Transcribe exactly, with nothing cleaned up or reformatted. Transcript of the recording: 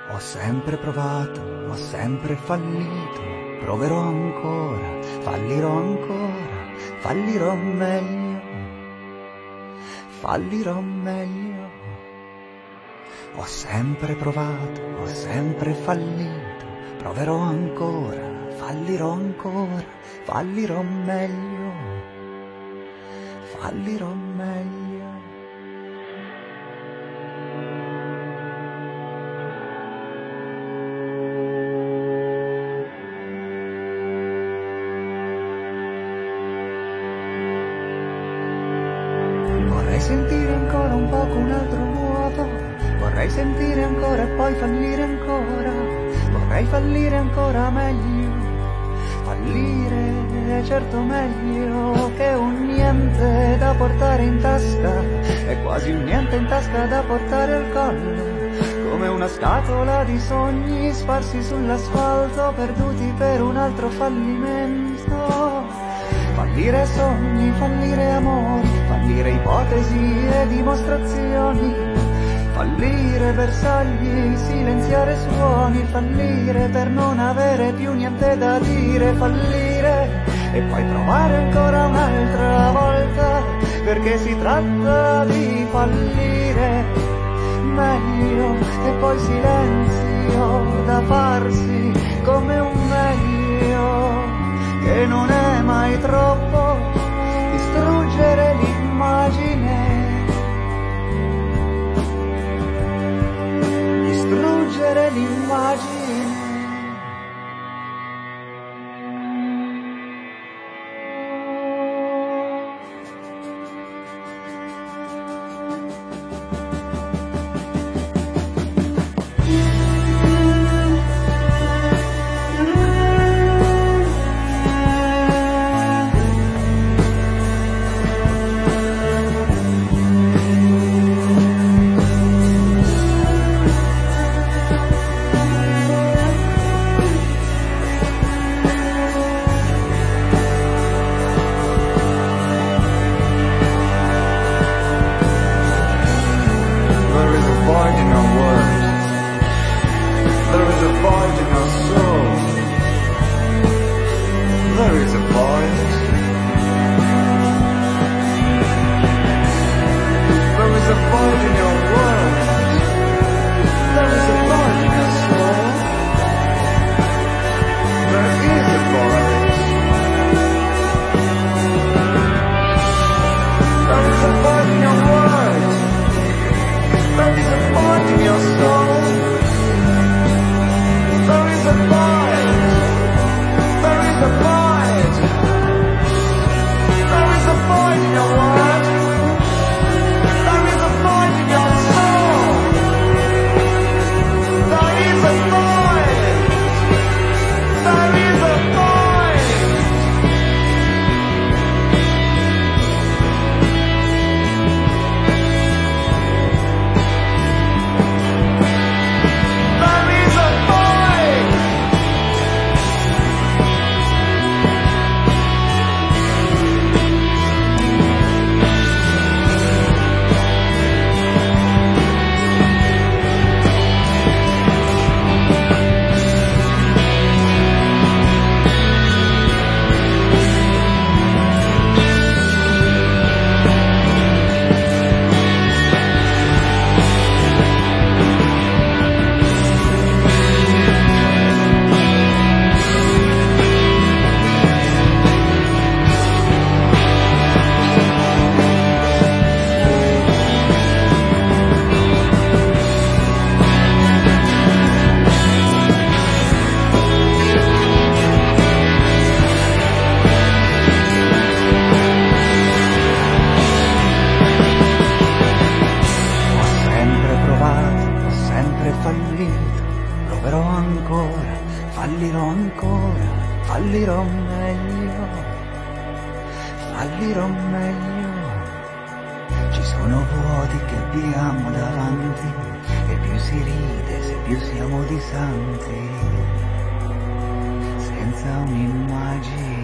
Ho sempre provato, ho sempre fallito, proverò ancora, fallirò ancora, fallirò meglio, fallirò meglio. Ho sempre provato, ho sempre fallito, proverò ancora, fallirò ancora, fallirò meglio, fallirò meglio. Vorrei sentire ancora un poco un altro nuovo, vorrei sentire ancora e poi fallire ancora, vorrei fallire ancora meglio, fallire certo meglio che un niente da portare in tasca, è quasi un niente in tasca da portare al collo, come una scatola di sogni sparsi sull'asfalto, perduti per un altro fallimento. Fallire sogni, fallire amori, fallire ipotesi e dimostrazioni, fallire bersagli, silenziare suoni, fallire per non avere più niente da dire, fallire e poi provare ancora un'altra volta, perché si tratta di fallire meglio, e poi silenzio da farsi come un meglio che non è mai troppo, distruggere l'immagine, distruggere l'immagine. Proverò ancora, fallirò ancora, fallirò meglio, fallirò meglio. Ci sono vuoti che abbiamo davanti e più si ride se più siamo distanti, senza un'immagine.